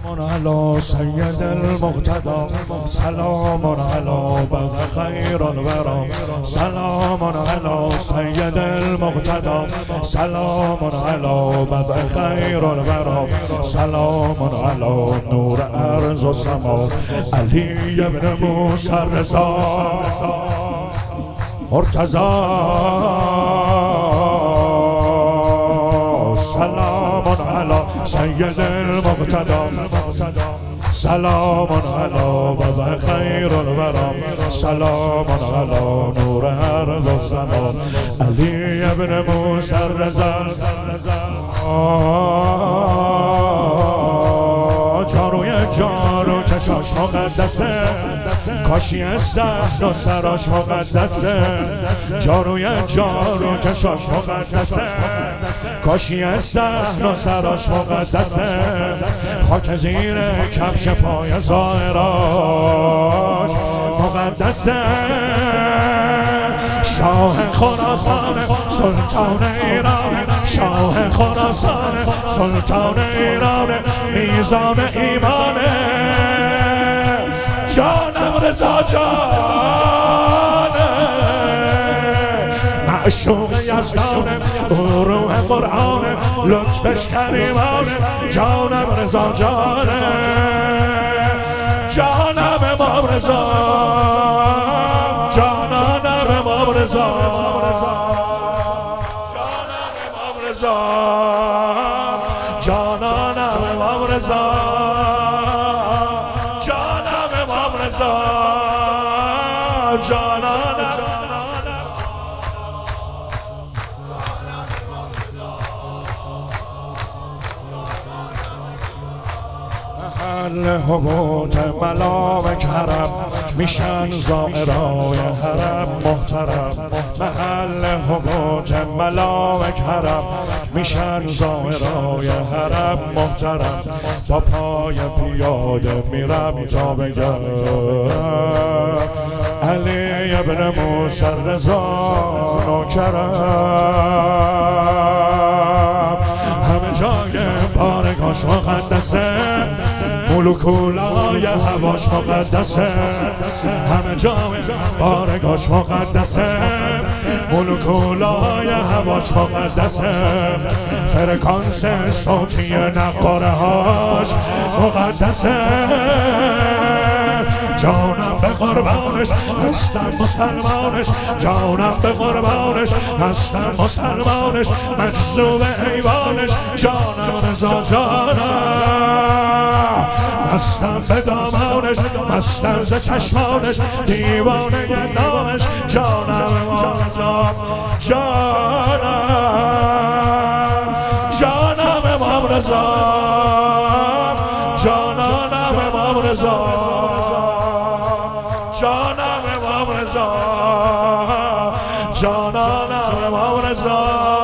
على سید المقتدى سلام على بدر خیر الورى سلام على سید المقتدى سلام على بدر خیر الورى سلام على نور ارض و سما علی ابن موسی الرضا مرتضی سلام على سید المقتدى سلام على بدر خیر الورى سلام على نور ارض و سما علی ابن موسی الرضا جاروی جارو کشاش مقدسه کاشی استحن و سراش مقدسه جاروی جارو کشاش مقدسه کاشی استحن و سراش مقدسه خاک زیر کفش پای زائراش مقدسه شاه خراسان سلطان ایران شاه خراسان سلطان ایران میزان ایمانه جانم رضا جانه معشوق یزدانه روح قرآنه لطفش کریمانه جانم رضا جانه جانم امام رضا جانم امام رضا جانم امام رضا جانم امام رضا جانم امام رضا جانم محل حبوط ملام کرم میشن زائرای حرم محترم محل حبوط ملام کرم میشن زائرای حرم محترم با پای پیاده میرم تا بگم علی ابن موسی الرضا نوکرم همه جای بارگاش مقدسه ملوکولای هواش مقدسه همه جای بارگاش مقدسه ملوکولای هواش مقدسه فرکانس صوتی نقاره هاش مقدسه جانم به قربانش هستم مسلمانش جانم به قربانش هستم مسلمانش مجذوب حیوانش جانم رضا جانم مستم به دامانش مستم ز چشمانش دیوانه نامش جانم رضا جانم جانم امام رضا جانم امام رضا جانم امام رضا جانم امام رضا